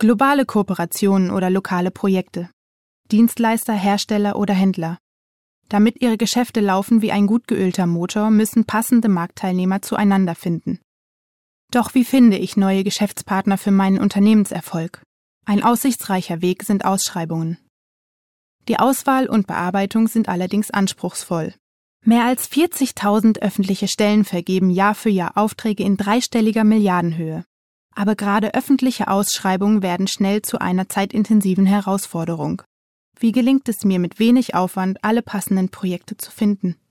Globale Kooperationen oder lokale Projekte. Dienstleister, Hersteller oder Händler. Damit ihre Geschäfte laufen wie ein gut geölter Motor, müssen passende Marktteilnehmer zueinander finden. Doch wie finde ich neue Geschäftspartner für meinen Unternehmenserfolg? Ein aussichtsreicher Weg sind Ausschreibungen. Die Auswahl und Bearbeitung sind allerdings anspruchsvoll. Mehr als 40.000 öffentliche Stellen vergeben Jahr für Jahr Aufträge in dreistelliger Milliardenhöhe. Aber gerade öffentliche Ausschreibungen werden schnell zu einer zeitintensiven Herausforderung. Wie gelingt es mir mit wenig Aufwand, alle passenden Projekte zu finden?